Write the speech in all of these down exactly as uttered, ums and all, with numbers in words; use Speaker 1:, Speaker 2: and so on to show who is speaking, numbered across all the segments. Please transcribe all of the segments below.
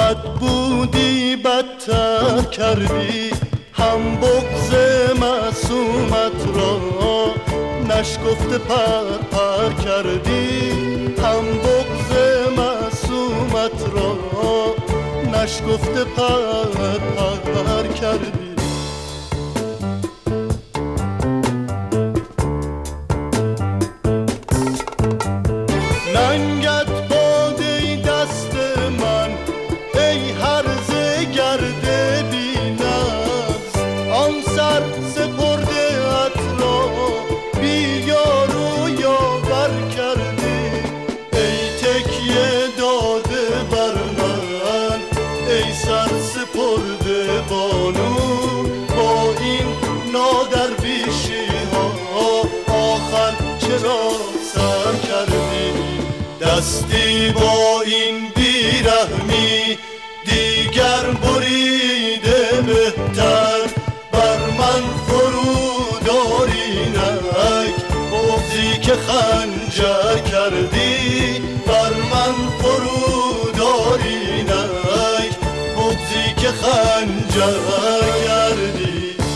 Speaker 1: بد بودی بدتر کردی، هم بغض معصومت را نشکفته پر پر کردی، هم بغض معصومت را نشکفته پر پر کردی. ننگت باده دست من ای هرزه گرده بی نفس، آن سر سپرده ات را بی یار و یاور کردی. ای تکیه داده بر من ای سر سپرده بانو، با این نادرویشی ها آخر چرا سر کردی؟ دستی با این بیرحمی دیگر بریده بهتر، بر من فرود آرینک بغضی که خنجر کردی، بر من فرود آرینک بغضی که خنجر کردی.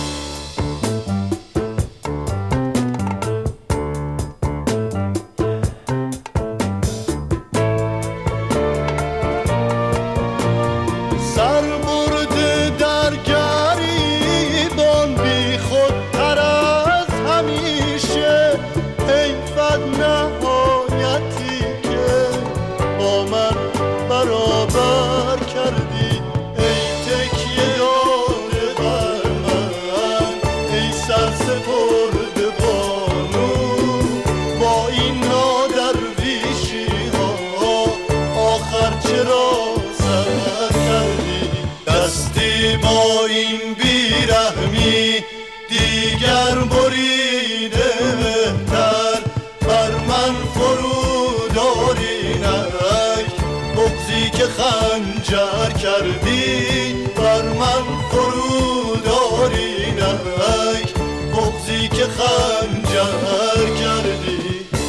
Speaker 1: با این بیرحمی دیگر بریده بهتر، بر من فرود آرینک بغضی که خنجر کردی، بر من فرود آرینک بغضی که خنجر کردی.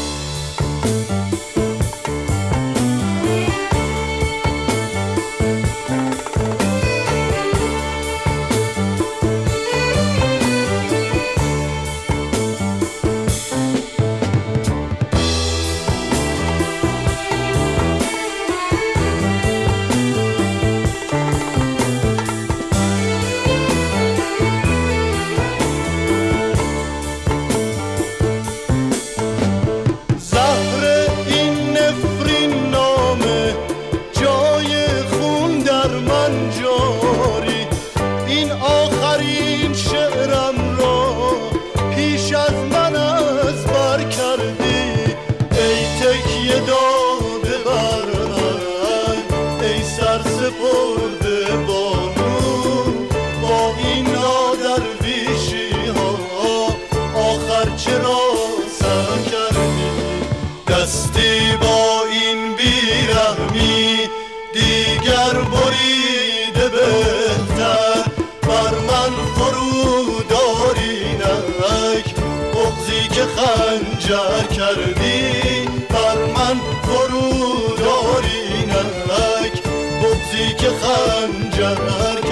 Speaker 1: دستی با این بیرحمی دیگر بریده بهتر، بر من فرود آرینک بغضی که خنجر کردی، بر من فرود آرینک بغضی که خنجر